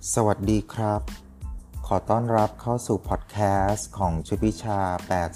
สวัสดีครับขอต้อนรับเข้าสู่พอดแคสต์ของชุดวิชา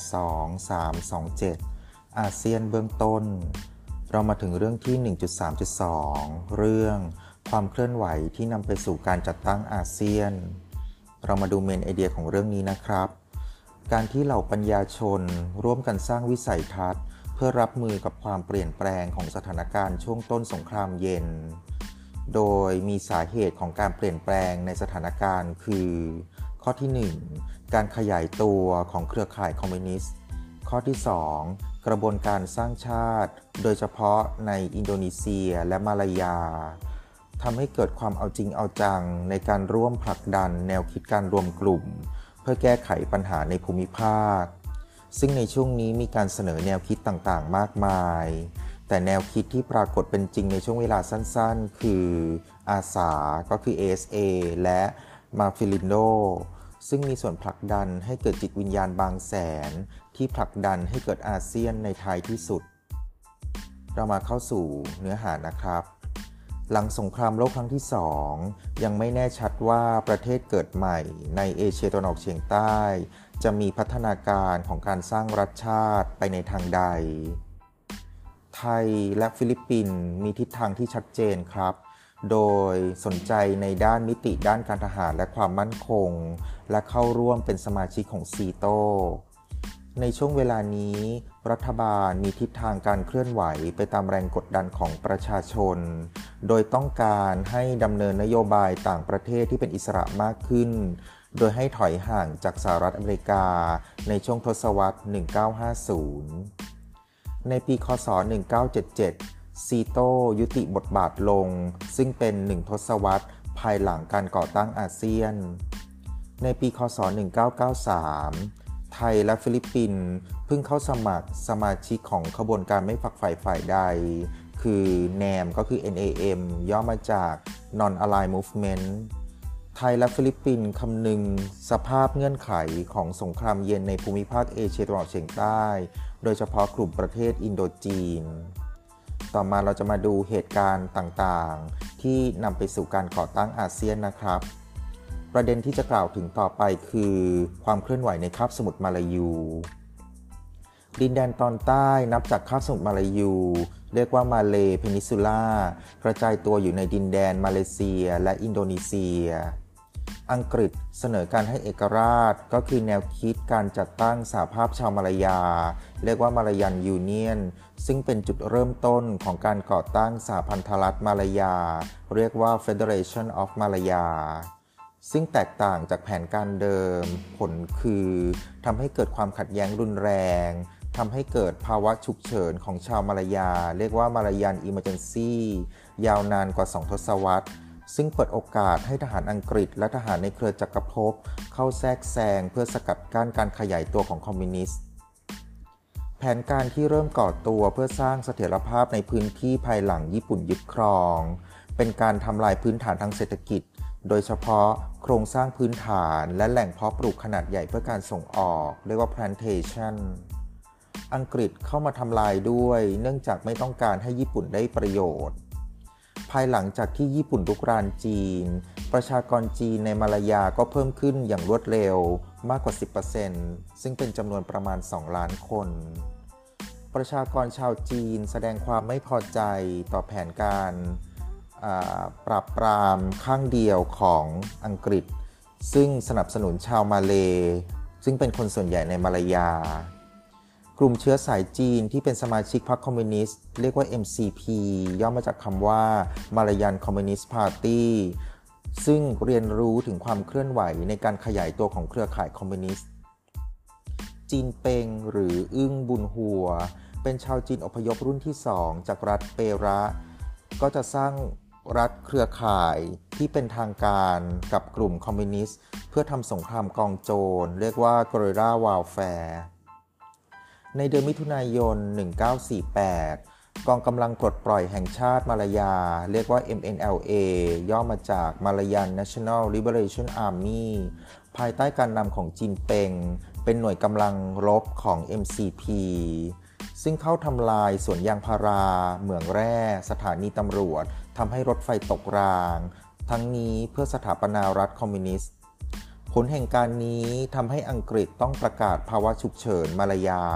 82327อาเซียนเบื้องต้นเรามาถึงเรื่องที่ 1.3.2 เรื่องความเคลื่อนไหวที่นำไปสู่การจัดตั้งอาเซียนเรามาดูเมนไอเดียของเรื่องนี้นะครับการที่เหล่าปัญญาชนร่วมกันสร้างวิสัยทัศน์เพื่อรับมือกับความเปลี่ยนแปลงของสถานการณ์ช่วงต้นสงครามเย็นโดยมีสาเหตุของการเปลี่ยนแปลงในสถานการณ์คือข้อที่ 1 การขยายตัวของเครือข่ายคอมมิวนิสต์ข้อที่ 2 กระบวนการสร้างชาติโดยเฉพาะในอินโดนีเซียและมาลายาทำให้เกิดความเอาจริงเอาจังในการร่วมผลักดันแนวคิดการรวมกลุ่มเพื่อแก้ไขปัญหาในภูมิภาคซึ่งในช่วงนี้มีการเสนอแนวคิดต่างๆมากมายแต่แนวคิดที่ปรากฏเป็นจริงในช่วงเวลาสั้นๆคืออาสาก็คือ ASA และมาฟิลินโดซึ่งมีส่วนผลักดันให้เกิดจิตวิญญาณบางแสนที่ผลักดันให้เกิดอาเซียนในท้ายที่สุดเรามาเข้าสู่เนื้อหานะครับหลังสงครามโลกครั้งที่2ยังไม่แน่ชัดว่าประเทศเกิดใหม่ในเอเชียตะวันออกเฉียงใต้จะมีพัฒนาการของการสร้างรัฐชาติไปในทางใดไทยและฟิลิปปินส์มีทิศทางที่ชัดเจนครับโดยสนใจในด้านมิติด้านการทหารและความมั่นคงและเข้าร่วมเป็นสมาชิกของซีโตในช่วงเวลานี้รัฐบาลมีทิศทางการเคลื่อนไหวไปตามแรงกดดันของประชาชนโดยต้องการให้ดำเนินนโยบายต่างประเทศที่เป็นอิสระมากขึ้นโดยให้ถอยห่างจากสหรัฐอเมริกาในช่วงทศวรรษ 1950 ในปีคศ 1977 ซีโตยุติบทบาทลงซึ่งเป็น1 ทศวรรษภายหลังการก่อตั้งอาเซียนในปีคศ 1993 ไทยและฟิลิปปินส์เพิ่งเข้าสมัครสมาชิกของขบวนการไม่ฝักใฝ่ฝ่ายใดคือ NAM ก็คือ NAM ย่อมาจาก Non-Aligned Movement ไทยและฟิลิปปินส์คำนึงสภาพเงื่อนไขของสงครามเย็นในภูมิภาคเอเชียตะวันออกเฉียงใต้โดยเฉพาะกลุ่มประเทศอินโดจีนต่อมาเราจะมาดูเหตุการณ์ต่างๆที่นำไปสู่การก่อตั้งอาเซียนนะครับประเด็นที่จะกล่าวถึงต่อไปคือความเคลื่อนไหวในคาบสมุทรมาลายูดินแดนตอนใต้นับจากคาบสมุทรมาลายูเรียกว่ามาเลย์เพนินซูล่ากระจายตัวอยู่ในดินแดนมาเลเซียและอินโดนีเซียอังกฤษเสนอการให้เอกราชก็คือแนวคิดการจัดตั้งสหภาพชาวมาลายาเรียกว่ามาลายันยูเนียนซึ่งเป็นจุดเริ่มต้นของการก่อตั้งสหพันธรัฐมาลายาเรียกว่า Federation of Malaya ซึ่งแตกต่างจากแผนการเดิมผลคือทำให้เกิดความขัดแย้งรุนแรงทำให้เกิดภาวะฉุกเฉินของชาวมาลายาเรียกว่ามาลายัน Emergency ยาวนานกว่า2 ทศวรรษซึ่งเปิดโอกาสให้ทหารอังกฤษและทหารในเครือจักรภพเข้าแทรกแซงเพื่อสกัดกั้นการขยายตัวของคอมมิวนิสต์แผนการที่เริ่มก่อตัวเพื่อสร้างเสถียรภาพในพื้นที่ภายหลังญี่ปุ่นยึดครองเป็นการทำลายพื้นฐานทางเศรษฐกิจโดยเฉพาะโครงสร้างพื้นฐานและแหล่งเพาะปลูกขนาดใหญ่เพื่อการส่งออกเรียกว่า plantation อังกฤษเข้ามาทำลายด้วยเนื่องจากไม่ต้องการให้ญี่ปุ่นได้ประโยชน์ภายหลังจากที่ญี่ปุ่นรุกรานจีนประชากรจีนในมาลายาก็เพิ่มขึ้นอย่างรวดเร็วมากกว่า 10% ซึ่งเป็นจำนวนประมาณ 2 ล้านคนประชากรชาวจีนแสดงความไม่พอใจต่อแผนการปราบปรามข้างเดียวของอังกฤษซึ่งสนับสนุนชาวมาเลย์ซึ่งเป็นคนส่วนใหญ่ในมาลายากลุ่มเชื้อสายจีนที่เป็นสมาชิกพรรคคอมมิวนิสต์เรียกว่า MCP ย่อมาจากคำว่า Malayan Communist Party ซึ่งเรียนรู้ถึงความเคลื่อนไหวในการขยายตัวของเครือข่ายคอมมิวนิสต์จีนเป็งหรืออึ้งบุญหัวเป็นชาวจีนอพยพรุ่นที่2จากรัฐเประก็จะสร้างรัฐเครือข่ายที่เป็นทางการกับกลุ่มคอมมิวนิสต์เพื่อทำสงครามกองโจรเรียกว่า Guerrilla Warfareในเดือนมิถุนายน 1948 กองกำลังปลดปล่อยแห่งชาติมาลายาเรียกว่า MNLA ย่อมาจาก Malayan National Liberation Army ภายใต้การนำของจีนเป็งเป็นหน่วยกำลังรบของ MCP ซึ่งเข้าทำลายสวนยางพาราเหมืองแร่สถานีตำรวจทำให้รถไฟตกรางทั้งนี้เพื่อสถาปนารัฐคอมมิวนิสต์ผลแห่งการนี้ทำให้อังกฤษต้องประกาศภาวะฉุกเฉินมาลายา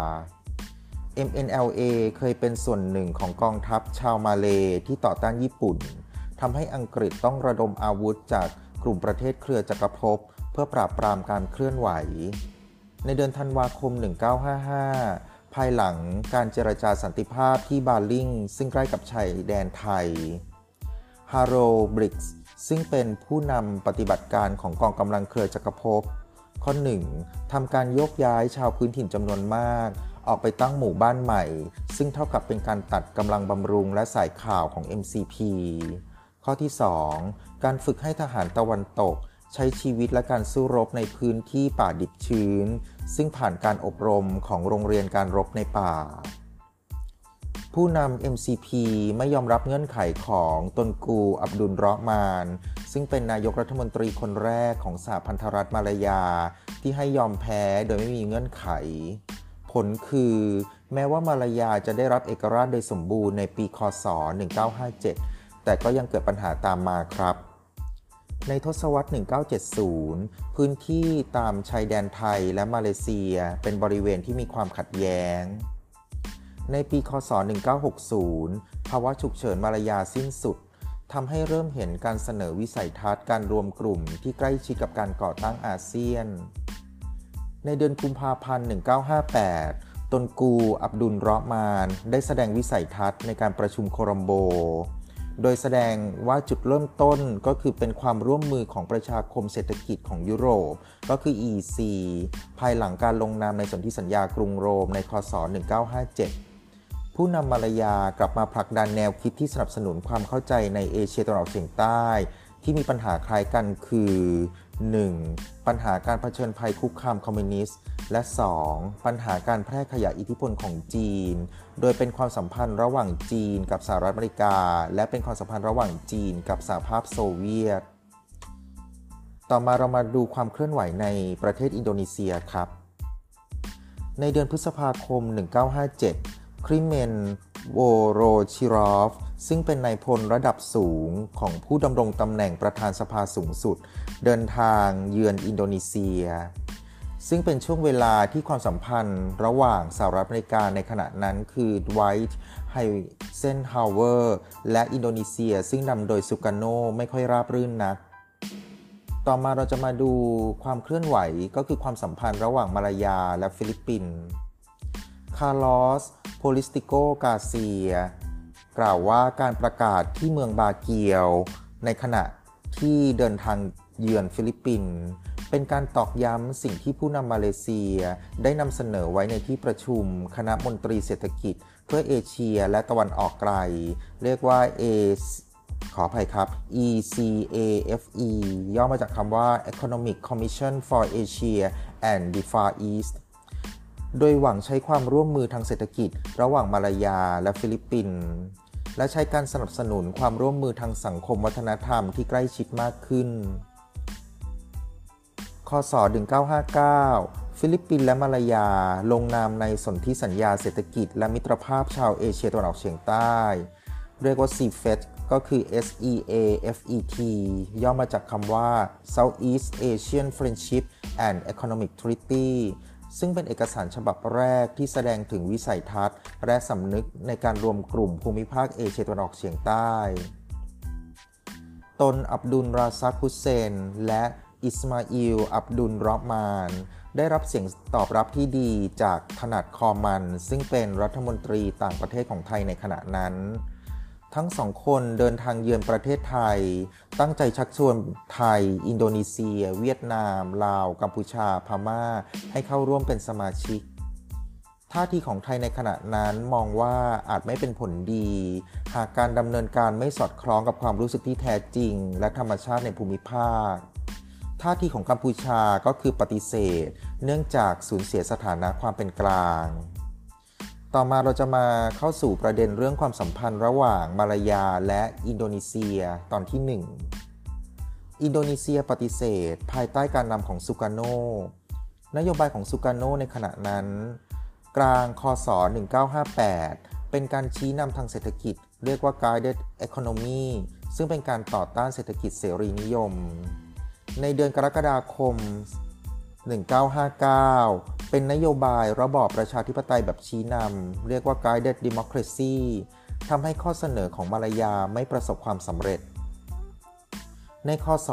MNLA เคยเป็นส่วนหนึ่งของกองทัพชาวมาเลย์ที่ต่อต้านญี่ปุ่นทำให้อังกฤษต้องระดมอาวุธจากกลุ่มประเทศเครือจักรภพเพื่อปราบปรามการเคลื่อนไหวในเดือนธันวาคม 1955 ภายหลังการเจรจาสันติภาพที่บาลิงซึ่งใกล้กับชายแดนไทยฮาโรลด์ บริกส์ซึ่งเป็นผู้นำปฏิบัติการของกองกำลังเครือจักรภพข้อ 1. ทำการโยกย้ายชาวพื้นถิ่นจำนวนมากออกไปตั้งหมู่บ้านใหม่ซึ่งเท่ากับเป็นการตัดกำลังบำรุงและสายข่าวของ MCP ข้อที่ 2. การฝึกให้ทหารตะวันตกใช้ชีวิตและการสู้รบในพื้นที่ป่าดิบชื้นซึ่งผ่านการอบรมของโรงเรียนการรบในป่าผู้นำ MCP ไม่ยอมรับเงื่อนไขของตนกูอับดุลเราะห์มานซึ่งเป็นนายกรัฐมนตรีคนแรกของสหพันธรัฐมาลายาที่ให้ยอมแพ้โดยไม่มีเงื่อนไขผลคือแม้ว่ามาลายาจะได้รับเอกราชโดยสมบูรณ์ในปีค.ศ. 1957แต่ก็ยังเกิดปัญหาตามมาครับในทศวรรษ 1970 พื้นที่ตามชายแดนไทยและมาเลเซียเป็นบริเวณที่มีความขัดแย้งในปีค.ศ. 1960 ภาวะฉุกเฉินมาลายาสิ้นสุดทำให้เริ่มเห็นการเสนอวิสัยทัศน์การรวมกลุ่มที่ใกล้ชิดกับการก่อตั้งอาเซียนในเดือนกุมภาพันธ์ 1958 ตนกูอับดุลเราะห์มานได้แสดงวิสัยทัศน์ในการประชุมโคลัมโบโดยแสดงว่าจุดเริ่มต้นก็คือเป็นความร่วมมือของประชาคมเศรษฐกิจของยุโรปก็คือ EC ภายหลังการลงนามในสนธิสัญญากรุงโรมในค.ศ. 1957 ผู้นำมาลายากลับมาผลักดันแนวคิดที่สนับสนุนความเข้าใจในเอเชียตะวันออกเฉียงใต้ที่มีปัญหาคล้ายกันคือ 1. ปัญหาการเผชิญภัยคุกคามคอมมิวนิสต์และ 2. ปัญหาการแพร่ขยายอิทธิพลของจีนโดยเป็นความสัมพันธ์ระหว่างจีนกับสหรัฐอเมริกาและเป็นความสัมพันธ์ระหว่างจีนกับสหภาพโซเวียตต่อมาเรามาดูความเคลื่อนไหวในประเทศอินโดนีเซียครับในเดือนพฤษภาคม 1957 คริเมน โวโรชิรอฟซึ่งเป็นนายพลระดับสูงของผู้ดำรงตำแหน่งประธานสภาสูงสุดเดินทางเยือนอินโดนีเซียซึ่งเป็นช่วงเวลาที่ความสัมพันธ์ระหว่างสหรัฐอเมริกาในขณะนั้นคือไดวท์ ไฮเซนฮาวเวอร์และอินโดนีเซียซึ่งนำโดยสุการโนไม่ค่อยราบรื่นนักต่อมาเราจะมาดูความเคลื่อนไหวก็คือความสัมพันธ์ระหว่างมาลายาและฟิลิปปินส์คาร์ลอส โพลิสติโก กาเซียกล่าวว่าการประกาศที่เมืองบาเกียวในขณะที่เดินทางเยือนฟิลิปปินส์เป็นการตอกย้ำสิ่งที่ผู้นำมาเลเซียได้นำเสนอไว้ในที่ประชุมคณะมนตรีเศรษฐกิจเพื่อเอเชียและตะวันออกไกลเรียกว่า ขออภัยครับ ECAFE ย่อมาจากคำว่า Economic Commission for Asia and the Far East โดยหวังใช้ความร่วมมือทางเศรษฐกิจระหว่างมาลายาและฟิลิปปินส์และใช้การสนับสนุนความร่วมมือทางสังคมวัฒนธรรมที่ใกล้ชิดมากขึ้นค.ศ. 1959 ฟิลิปปินส์และมาลายาลงนามในสนธิสัญญาเศรษฐกิจและมิตรภาพชาวเอเชียตะวันออกเฉียงใต้เรียกว่า CFET ก็คือ SEAFET ย่อมาจากคำว่า Southeast Asian Friendship and Economic Treaty ซึ่งเป็นเอกสารฉบับแรกที่แสดงถึงวิสัยทัศน์และสำนึกในการรวมกลุ่มภูมิภาคเอเชียตะวันออกเฉียงใต้ตนอับดุล ราซัก ฮุสเซนและอิสมาอิล อับดุล เราะห์มานได้รับเสียงตอบรับที่ดีจากถนัดคอมันซึ่งเป็นรัฐมนตรีต่างประเทศของไทยในขณะนั้นทั้งสองคนเดินทางเยือนประเทศไทยตั้งใจชักชวนไทยอินโดนีเซียเวียดนามลาวกัมพูชาพม่าให้เข้าร่วมเป็นสมาชิกท่าทีของไทยในขณะนั้นมองว่าอาจไม่เป็นผลดีหากการดำเนินการไม่สอดคล้องกับความรู้สึกที่แท้จริงและธรรมชาติในภูมิภาคท่าทีของกัมพูชาก็คือปฏิเสธเนื่องจากสูญเสียสถานะความเป็นกลางต่อมาเราจะมาเข้าสู่ประเด็นเรื่องความสัมพันธ์ระหว่างมาลายาและอินโดนีเซียตอนที่ 1 อินโดนีเซียปฏิเสธภายใต้การนำของสุการโนนโยบายของสุการโนในขณะนั้นกลางค.ศ. 1958เป็นการชี้นำทางเศรษฐกิจเรียกว่า Guided Economy ซึ่งเป็นการต่อต้านเศรษฐกิจเสรีนิยมในเดือนกรกฎาคม 1959 เป็นนโยบายระบอบประชาธิปไตยแบบชี้นำเรียกว่า Guided Democracy ทำให้ข้อเสนอของมาลายาไม่ประสบความสำเร็จในคศ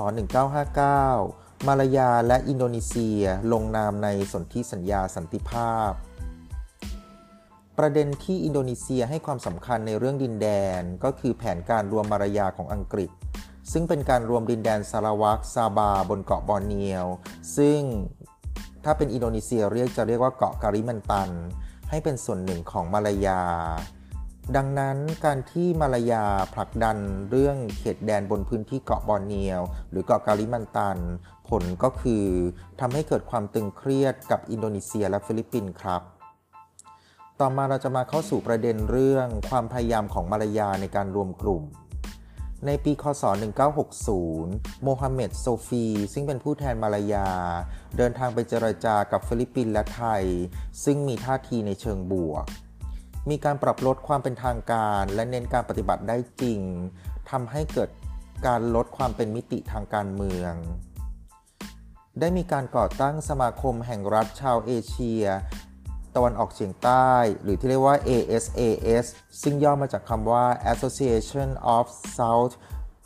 1959 มาลายาและอินโดนีเซียลงนามในสนธิสัญญาสันติภาพประเด็นที่อินโดนีเซียให้ความสำคัญในเรื่องดินแดนก็คือแผนการรวมมาลายาของอังกฤษซึ่งเป็นการรวมดินแดนซาราวักซาบาบนเกาะบอร์เนียวซึ่งถ้าเป็นอินโดนีเซียจะเรียกว่าเกาะกาลิมันตันให้เป็นส่วนหนึ่งของมาลายาดังนั้นการที่มาลายาผลักดันเรื่องเขตแดนบนพื้นที่เกาะบอร์เนียวหรือเกาะกาลิมันตันผลก็คือทำให้เกิดความตึงเครียดกับอินโดนีเซียและฟิลิปปินส์ครับต่อมาเราจะมาเข้าสู่ประเด็นเรื่องความพยายามของมาลายาในการรวมกลุ่มในปีคศ 1960 โมฮัมเหม็ด โซฟี ซึ่งเป็นผู้แทนมาลายาเดินทางไปเจรจากับฟิลิปปินส์และไทยซึ่งมีท่าทีในเชิงบวกมีการปรับลดความเป็นทางการและเน้นการปฏิบัติได้จริงทำให้เกิดการลดความเป็นมิติทางการเมืองได้มีการก่อตั้งสมาคมแห่งรัฐชาวเอเชียตะวันออกเฉียงใต้หรือที่เรียกว่า ASAS ซึ่งย่อมาจากคำว่า Association of South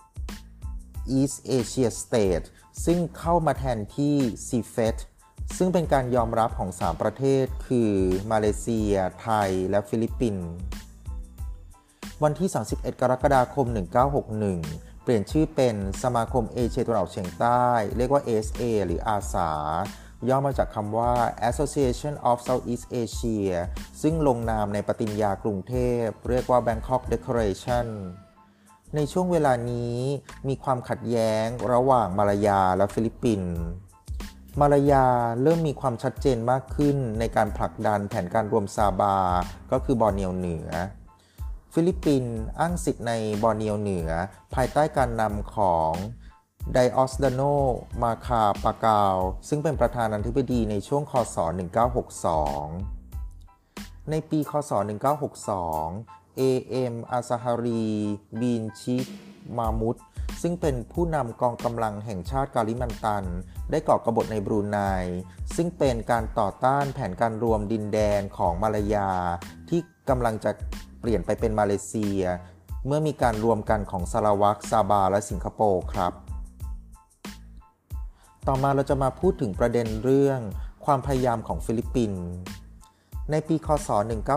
East Asia States ซึ่งเข้ามาแทนที่ CFET ซึ่งเป็นการยอมรับของ 3 ประเทศคือมาเลเซียไทยและฟิลิปปินส์วันที่ 31 กรกฎาคม 1961 เปลี่ยนชื่อเป็นสมาคมเอเชียตะวันออกเฉียงใต้เรียกว่า ASA หรืออาสาย่อมาจากคำว่า Association of Southeast Asia ซึ่งลงนามในปฏิญญากรุงเทพเรียกว่า Bangkok Declaration ในช่วงเวลานี้มีความขัดแย้งระหว่างมาลายาและฟิลิปปินส์มาลายาเริ่มมีความชัดเจนมากขึ้นในการผลักดันแผนการรวมซาบาก็คือบอร์เนียวเหนือฟิลิปปินส์อ้างสิทธิ์ในบอร์เนียวเหนือภายใต้การนำของไดออสดาโน มาคาปากาวซึ่งเป็นประธานาธิบดีในช่วงคศ 1962 ในปีคศ 1962 A.M. อาซาฮารี บีนชิมามุดซึ่งเป็นผู้นำกองกำลังแห่งชาติกาลิมันตันได้ก่อกบฏในบรูไนซึ่งเป็นการต่อต้านแผนการรวมดินแดนของมาลายาที่กำลังจะเปลี่ยนไปเป็นมาเลเซียเมื่อมีการรวมกันของซาราวักซาบาและสิงคโปร์ครับต่อมาเราจะมาพูดถึงประเด็นเรื่องความพยายามของฟิลิปปินส์ในปีคศ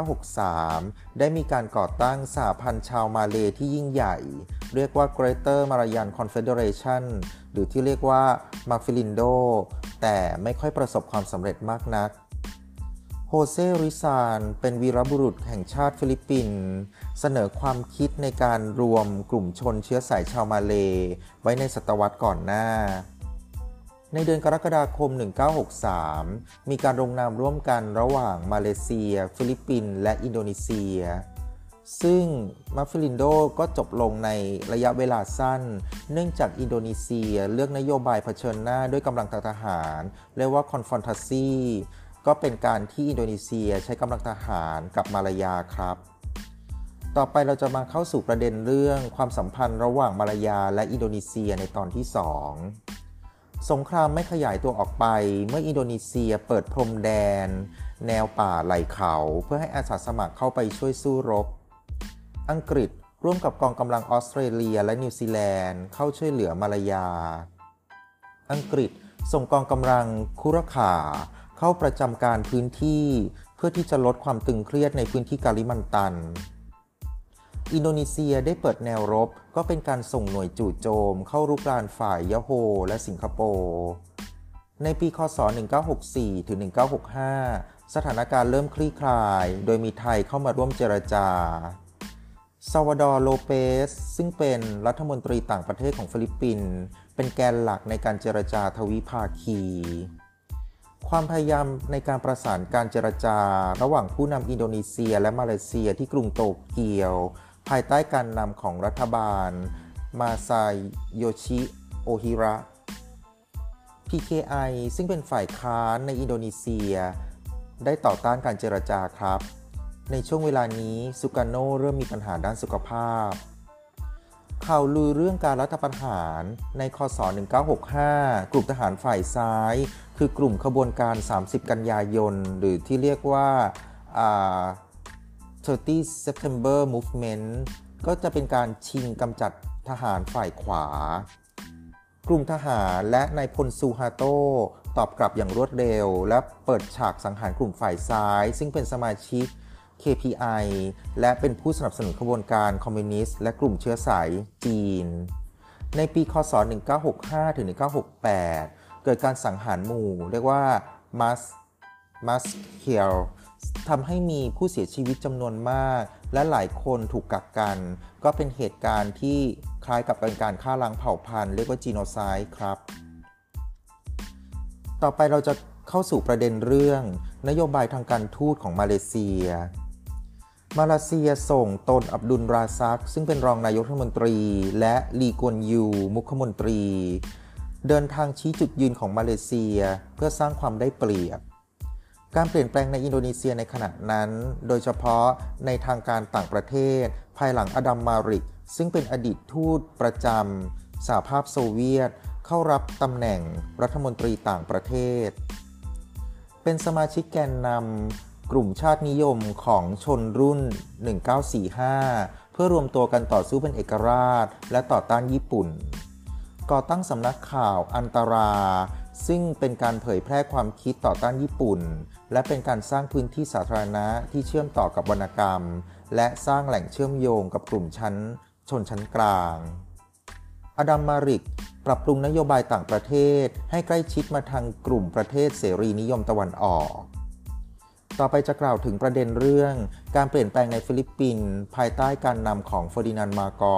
1963 ได้มีการก่อตั้งสหพันธ์ชาวมาเลย์ที่ยิ่งใหญ่เรียกว่า Greater Malayan Confederation หรือที่เรียกว่า Mafilindo แต่ไม่ค่อยประสบความสำเร็จมากนักโฮเซ ริซานเป็นวีรบุรุษแห่งชาติฟิลิปปินส์เสนอความคิดในการรวมกลุ่มชนเชื้อสายชาวมาเลย์ไว้ในศตวรรษก่อนหน้าในเดือนกรกฎาคม 1963 มีการลงนามร่วมกันระหว่างมาเลเซียฟิลิปปินส์และอินโดนีเซียซึ่งมัฟฟิลินโดก็จบลงในระยะเวลาสั้นเนื่องจากอินโดนีเซียเลือกนโยบายเผชิญหน้าด้วยกำลังทหารเรียกว่าคอนฟรอนทัซซีก็เป็นการที่อินโดนีเซียใช้กำลังทหารกับมาลายาครับต่อไปเราจะมาเข้าสู่ประเด็นเรื่องความสัมพันธ์ระหว่างมาลายาและอินโดนีเซียในตอนที่ 2สงครามไม่ขยายตัวออกไปเมื่ออินโดนีเซียเปิดพรมแดนแนวป่าไหล่เขาเพื่อให้อาสาสมัครเข้าไปช่วยสู้รบอังกฤษร่วมกับกองกำลังออสเตรเลียและนิวซีแลนด์เข้าช่วยเหลือมาลายาอังกฤษส่งกองกำลังคุรขาเข้าประจำการพื้นที่เพื่อที่จะลดความตึงเครียดในพื้นที่กาลิมันตันอินโดนีเซียได้เปิดแนวรบก็เป็นการส่งหน่วยจู่โจมเข้ารุกรานฝ่ายยะโฮและสิงคโปร์ในปีคศ 1964 ถึง 1965 สถานการณ์เริ่มคลี่คลายโดยมีไทยเข้ามาร่วมเจรจาซาวาดอร์ โลเปสซึ่งเป็นรัฐมนตรีต่างประเทศของฟิลิปปินส์เป็นแกนหลักในการเจรจาทวิภาคีความพยายามในการประสานการเจรจาระหว่างผู้นำอินโดนีเซียและมาเลเซียที่กรุงโตเกียวภายใต้การนำของรัฐบาลมาซาโยชิ โอฮิระ PKI ซึ่งเป็นฝ่ายค้านในอินโดนีเซียได้ต่อต้านการเจรจาครับในช่วงเวลานี้สุการโนเริ่มมีปัญหาด้านสุขภาพข่าวลือเรื่องการรัฐประหารในคศ1965กลุ่มทหารฝ่ายซ้ายคือกลุ่มขบวนการ30กันยายนหรือที่เรียกว่า30 September Movement ก็จะเป็นการชิงกำจัดทหารฝ่ายขวากลุ่มทหารและนายพลซูฮาโตตอบกลับอย่างรวดเร็วและเปิดฉากสังหารกลุ่มฝ่ายซ้ายซึ่งเป็นสมาชิก KPI และเป็นผู้สนับสนุนขบวนการคอมมิวนิสต์และกลุ่มเชื้อสายจีนในปีคศ1965ถึง1968เกิดการสังหารหมู่เรียกว่ามัสเคียลทำให้มีผู้เสียชีวิตจำนวนมากและหลายคนถูกกักกันก็เป็นเหตุการณ์ที่คล้ายกับการฆ่าล้างเผ่าพันธุ์เรียกว่าจีโนไซด์ครับต่อไปเราจะเข้าสู่ประเด็นเรื่องนโยบายทางการทูตของมาเลเซียส่งตนอับดุลราซักซึ่งเป็นรองนายกรัฐมนตรีและลีกวนยูมุขมนตรีเดินทางชี้จุดยืนของมาเลเซียเพื่อสร้างความได้เปรียบการเปลี่ยนแปลงในอินโดนีเซียในขณะนั้นโดยเฉพาะในทางการต่างประเทศภายหลังอดัมมาริกซึ่งเป็นอดีตทูตประจำสหภาพโซเวียตเข้ารับตำแหน่งรัฐมนตรีต่างประเทศเป็นสมาชิกแกนนำกลุ่มชาตินิยมของชนรุ่น1945เพื่อรวมตัวกันต่อสู้เป็นเอกราชและต่อต้านญี่ปุ่นก่อตั้งสำนักข่าวอันตราซึ่งเป็นการเผยแพร่ความคิดต่อต้านญี่ปุ่นและเป็นการสร้างพื้นที่สาธารณะที่เชื่อมต่อกับวรรณกรรมและสร้างแหล่งเชื่อมโยงกับกลุ่มชนชั้นกลางอดัมมาริกปรับปรุงนโยบายต่างประเทศให้ใกล้ชิดมาทางกลุ่มประเทศเสรีนิยมตะวันออกต่อไปจะกล่าวถึงประเด็นเรื่องการเปลี่ยนแปลงในฟิลิปปินส์ภายใต้การนำของเฟอร์ดินานด์ มาร์โก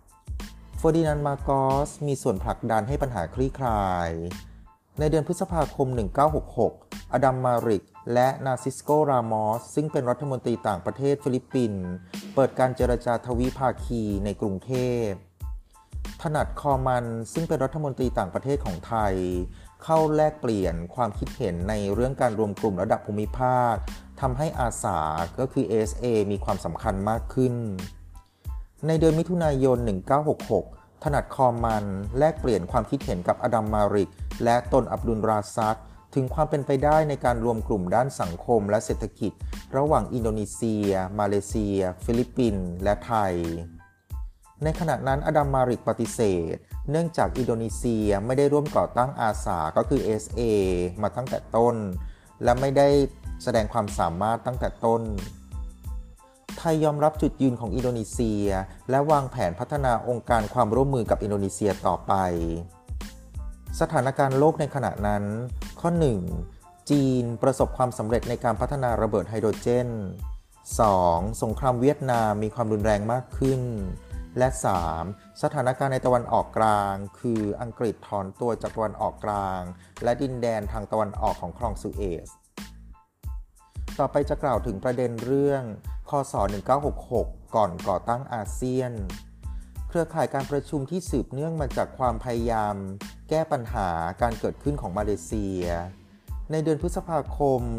สมีส่วนผลักดันให้ปัญหาคลี่คลายในเดือนพฤษภาคม1966อดัมมาริกและนาซิสโกรามอสซึ่งเป็นรัฐมนตรีต่างประเทศฟิลิปปินส์เปิดการเจรจาทวิภาคีในกรุงเทพถนัดคอมันซึ่งเป็นรัฐมนตรีต่างประเทศของไทยเข้าแลกเปลี่ยนความคิดเห็นในเรื่องการรวมกลุ่มระดับภูมิภาคทำให้อาสาก็คือ ASA มีความสำคัญมากขึ้นในเดือนมิถุนายน1966ถนัดคอมันแลกเปลี่ยนความคิดเห็นกับอดัมมาริกและตนอับดุลราซักถึงความเป็นไปได้ในการรวมกลุ่มด้านสังคมและเศรษฐกิจระหว่างอินโดนีเซียมาเลเซียฟิลิปปินส์และไทยในขณะนั้นอดัมมาริกปฏิเสธเนื่องจากอินโดนีเซียไม่ได้ร่วมก่อตั้งอาสาก็คือ SA มาตั้งแต่ต้นและไม่ได้แสดงความสามารถตั้งแต่ต้นไทยยอมรับจุดยืนของอินโดนีเซียและวางแผนพัฒนาองค์การความร่วมมือกับอินโดนีเซียต่อไปสถานการณ์โลกในขณะนั้นข้อ 1. จีนประสบความสำเร็จในการพัฒนาระเบิดไฮโดรเจน 2. สงครามเวียดนามมีความรุนแรงมากขึ้นและ 3. สถานการณ์ในตะวันออกกลางคืออังกฤษถอนตัวจากตะวันออกกลางและดินแดนทางตะวันออกของคลองสุเอซต่อไปจะกล่าวถึงประเด็นเรื่องคศ1966ก่อนก่อตั้งอาเซียนเครือข่ายการประชุมที่สืบเนื่องมาจากความพยายามแก้ปัญหาการเกิดขึ้นของมาเลเซียในเดือนพฤษภาคม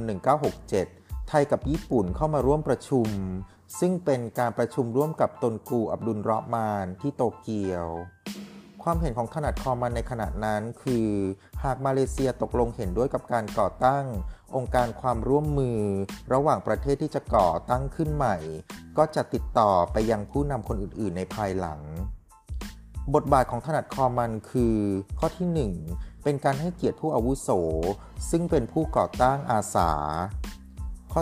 1967ไทยกับญี่ปุ่นเข้ามาร่วมประชุมซึ่งเป็นการประชุมร่วมกับตนกูอับดุลเราะห์มานที่โตเกียวความเห็นของถนัดคอมันในขณะนั้นคือหากมาเลเซียตกลงเห็นด้วยกับการก่อตั้งองค์การความร่วมมือระหว่างประเทศที่จะก่อตั้งขึ้นใหม่ก็จะติดต่อไปยังผู้นำคนอื่นๆในภายหลังบทบาทของถนัดคอมันคือข้อที่ 1 เป็นการให้เกียรติผู้อาวุโสซึ่งเป็นผู้ก่อตั้งอาสาข้อ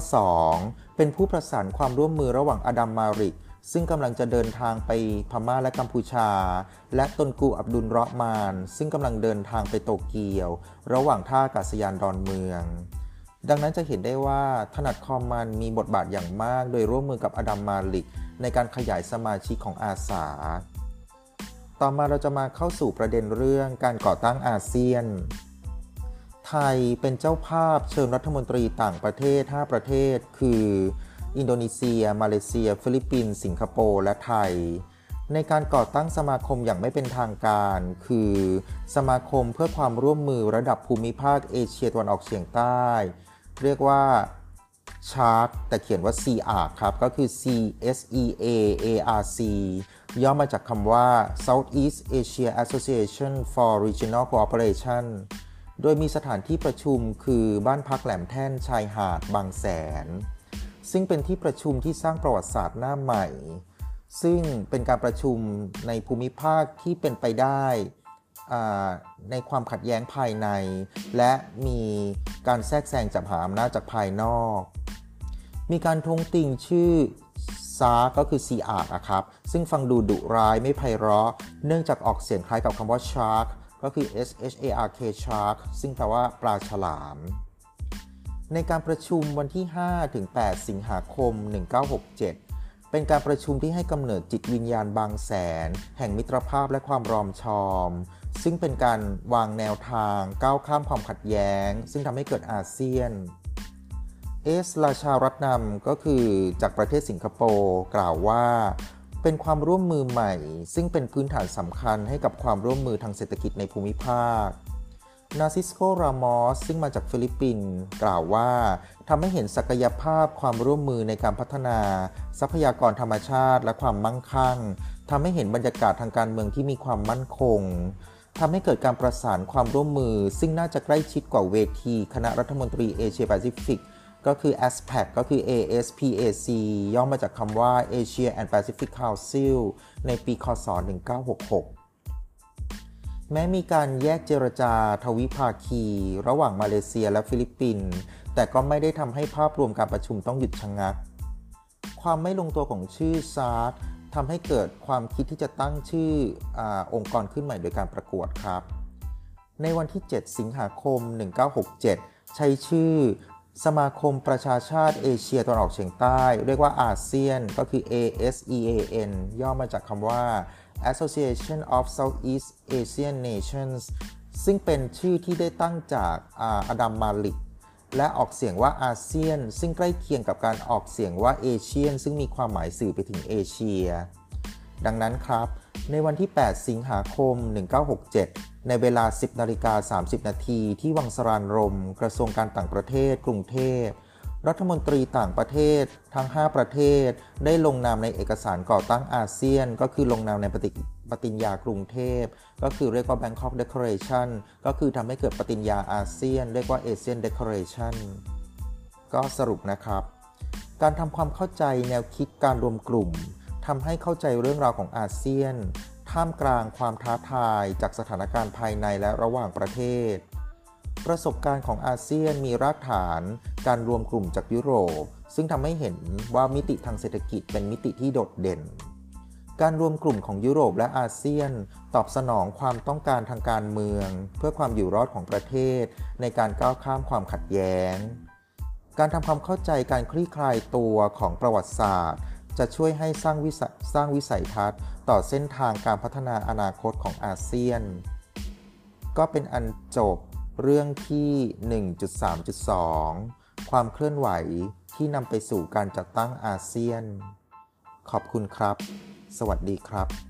2 เป็นผู้ประสานความร่วมมือระหว่างอดัมมาริกซึ่งกำลังจะเดินทางไปพม่าและกัมพูชาและตนกูอับดุลเราะห์มานซึ่งกำลังเดินทางไปโตเกียวระหว่างท่าอากาศยานดอนเมืองดังนั้นจะเห็นได้ว่าถนัดคอมันมีบทบาทอย่างมากโดยร่วมมือกับอดัมมาริกในการขยายสมาชิกของอาสาต่อมาเราจะมาเข้าสู่ประเด็นเรื่องการก่อตั้งอาเซียนไทยเป็นเจ้าภาพเชิญรัฐมนตรีต่างประเทศ5ประเทศคืออินโดนีเซียมาเลเซียฟิลิปปินส์สิงคโปร์และไทยในการก่อตั้งสมาคมอย่างไม่เป็นทางการคือสมาคมเพื่อความร่วมมือระดับภูมิภาคเอเชียตะวันออกเฉียงใต้เรียกว่า SHARC แต่เขียนว่า CARC ครับก็คือ CSEAARC ย่อมาจากคำว่า Southeast Asia Association for Regional Cooperation โดยมีสถานที่ประชุมคือบ้านพักแหลมแท่นชายหาดบางแสนซึ่งเป็นที่ประชุมที่สร้างประวัติศาสตร์หน้าใหม่ซึ่งเป็นการประชุมในภูมิภาคที่เป็นไปได้ในความขัดแย้งภายในและมีการแทรกแซงจากมหาอำนาจจากภายนอกมีการท้วงติงชื่อซาก็คือ CR ครับซึ่งฟังดูดุร้ายไม่ไพเราะเนื่องจากออกเสียงคล้ายกับคำว่า shark ก็คือ SHARK shark ซึ่งแปลว่าปลาฉลามในการประชุมวันที่ 5-8 สิงหาคม 1967 เป็นการประชุมที่ให้กำเนิดจิตวิญญาณบางแสนแห่งมิตรภาพและความรอมชอมซึ่งเป็นการวางแนวทางก้าวข้ามความขัดแย้งซึ่งทำให้เกิดอาเซียนราชารัตนำก็คือจากประเทศสิงคโปร์กล่าวว่าเป็นความร่วมมือใหม่ซึ่งเป็นพื้นฐานสำคัญให้กับความร่วมมือทางเศรษฐกิจในภูมิภาคนาซิสโก รามอสซึ่งมาจากฟิลิปปินส์กล่าวว่าทำให้เห็นศักยภาพความร่วมมือในการพัฒนาทรัพยากรธรรมชาติและความมั่งคั่งทำให้เห็นบรรยากาศทางการเมืองที่มีความมั่นคงทำให้เกิดการประสานความร่วมมือซึ่งน่าจะใกล้ชิดกว่าเวทีคณะรัฐมนตรีเอเชียแปซิฟิกก็คือ ASPAC ก็คือ ASPAC ย่อมาจากคำว่า Asia and Pacific Council ในปีค.ศ. 1966 แม้มีการแยกเจรจาทวิภาคีระหว่างมาเลเซียและฟิลิปปินส์แต่ก็ไม่ได้ทำให้ภาพรวมการประชุมต้องหยุดชะงักความไม่ลงตัวของชื่อ SARC ทำให้เกิดความคิดที่จะตั้งชื่อองค์กรขึ้นใหม่โดยการประกวดครับในวันที่ 7 สิงหาคม 1967 ใช้ชื่อสมาคมประชาชาติเอเชียตะวันออกเฉียงใต้เรียกว่าอาเซียนก็คือ ASEAN ย่อมาจากคำว่า Association of Southeast Asian Nations ซึ่งเป็นชื่อที่ได้ตั้งจากอดัม มาลิกและออกเสียงว่าอาเซียนซึ่งใกล้เคียงกับการออกเสียงว่าเอเชียนซึ่งมีความหมายสื่อไปถึงเอเชียดังนั้นครับในวันที่ 8 สิงหาคม 1967 ในเวลา 10:30 น.ที่วังสรานรมกระทรวงการต่างประเทศกรุงเทพรัฐมนตรีต่างประเทศทั้ง 5 ประเทศได้ลงนามในเอกสารก่อตั้งอาเซียนก็คือลงนามในปฏิญญากรุงเทพก็คือเรียกว่า Bangkok Declaration ก็คือทำให้เกิดปฏิญญาอาเซียนเรียกว่า ASEAN Declaration ก็สรุปนะครับการทำความเข้าใจแนวคิดการรวมกลุ่มทำให้เข้าใจเรื่องราวของอาเซียนท่ามกลางความท้าทายจากสถานการณ์ภายในและระหว่างประเทศประสบการณ์ของอาเซียนมีรากฐานการรวมกลุ่มจากยุโรปซึ่งทำให้เห็นว่ามิติทางเศรษฐกิจเป็นมิติที่โดดเด่นการรวมกลุ่มของยุโรปและอาเซียนตอบสนองความต้องการทางการเมืองเพื่อความอยู่รอดของประเทศในการก้าวข้ามความขัดแย้งการทำความเข้าใจการคลี่คลายตัวของประวัติศาสตร์จะช่วยให้สร้างวิสัยทัศน์ต่อเส้นทางการพัฒนาอนาคตของอาเซียนก็เป็นอันจบเรื่องที่ 1.3.2 ความเคลื่อนไหวที่นำไปสู่การจัดตั้งอาเซียนขอบคุณครับสวัสดีครับ